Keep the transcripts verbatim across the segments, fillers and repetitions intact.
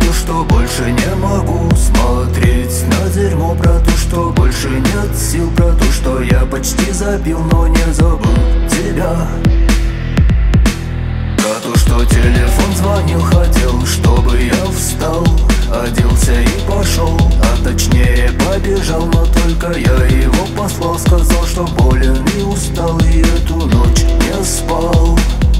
то, что больше не могу смотреть на дерьмо, про то, что больше нет сил, про то, что я почти забил, но не забыл тебя. Про то, что телефон звонил, хотел, чтобы я встал, оделся и пошел, а точнее побежал, но только я его послал. Сказал, что болен и устал, и эту ночь не спал.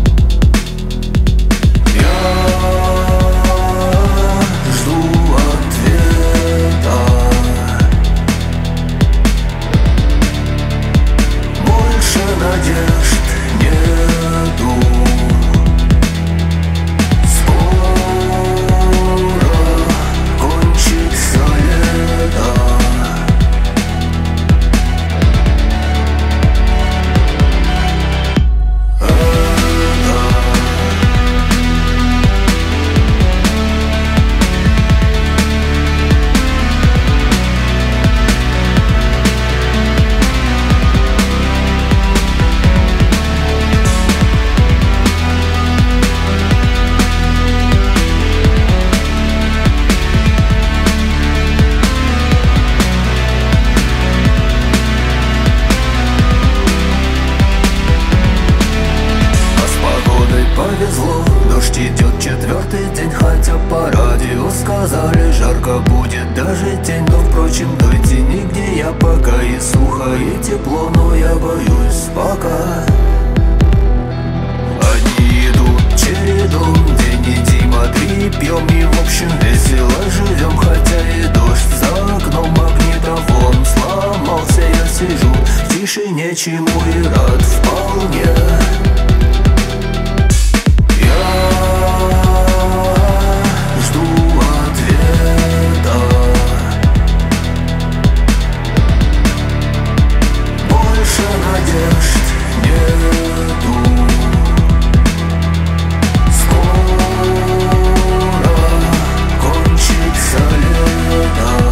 Надежд нету. Скоро кончится лето. Повезло, дождь идет четвертый день, хотя по радио сказали, жарко будет даже день. Но впрочем, дойти нигде я пока, и сухо, и тепло, но я боюсь пока. Одни идут чередом, день и Дима, три пьем, и в общем весело живем. Хотя и дождь за окном, магнитофон сломался, я сижу в тишине, чему и рад вполне. Надежд нету. Скоро кончится лето.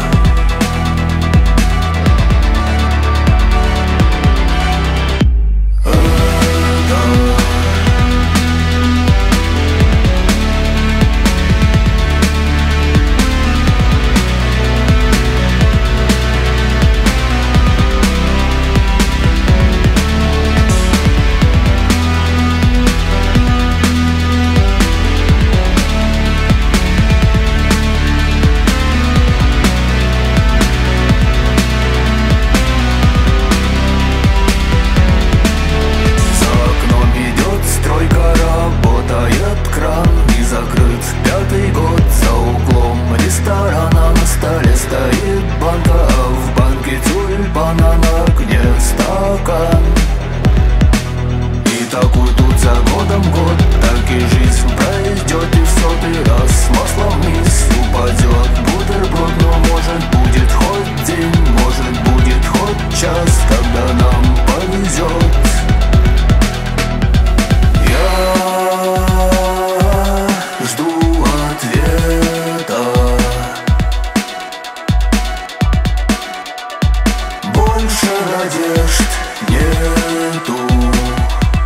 Пятый год за углом ресторана, на столе стоит банка, а в банке тюльпана, на окне стакан. И так уйдут за годом год, так и жизнь пройдет, и в сотый раз маслом вниз упадет бутерброд. Но может будет хоть день, может будет хоть час, когда нам повезет. Больше надежд нету.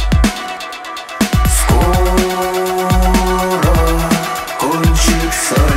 Скоро кончится